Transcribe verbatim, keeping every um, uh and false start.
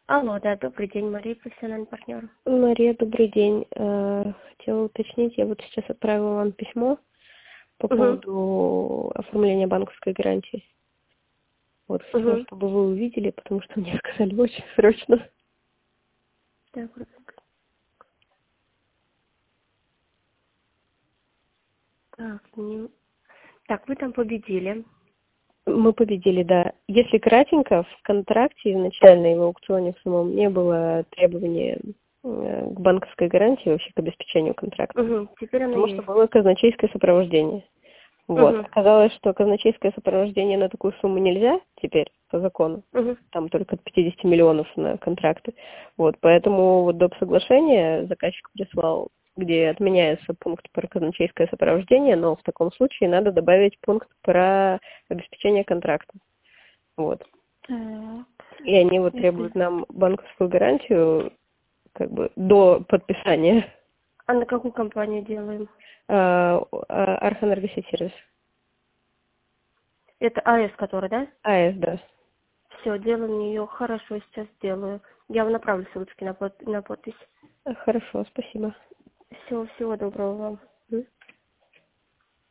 Алло, да, добрый день, Мария, профессиональный партнер. Мария, добрый день. Э, Хотела уточнить, я вот сейчас отправила вам письмо по Угу, поводу оформления банковской гарантии. Вот, хотела, угу. чтобы вы увидели, потому что мне сказали очень срочно. Так, вот. Так, не- так, вы там победили. Мы победили, да. Если кратенько, в контракте изначально и в аукционе в самом не было требования э, к банковской гарантии, вообще к обеспечению контракта, Угу, теперь оно потому что есть. было казначейское сопровождение. Вот. Угу, Оказалось, что казначейское сопровождение на такую сумму нельзя теперь по закону. угу. Там только от пятидесяти миллионов на контракты. Вот. Поэтому вот доп. Соглашение заказчик прислал, где отменяется пункт про казначейское сопровождение, но в таком случае надо добавить пункт про обеспечение контракта. Вот. Так, И они вот если... требуют нам банковскую гарантию как бы до подписания. А на какую компанию делаем? А, а, Архэнергосеть сервис. Это АЭС, который, да? АЭС, да. Все, делаем ее. Хорошо, сейчас сделаю. Я вам направлю ссылочки на, под... на подпись. Хорошо, спасибо. Все, всего доброго вам.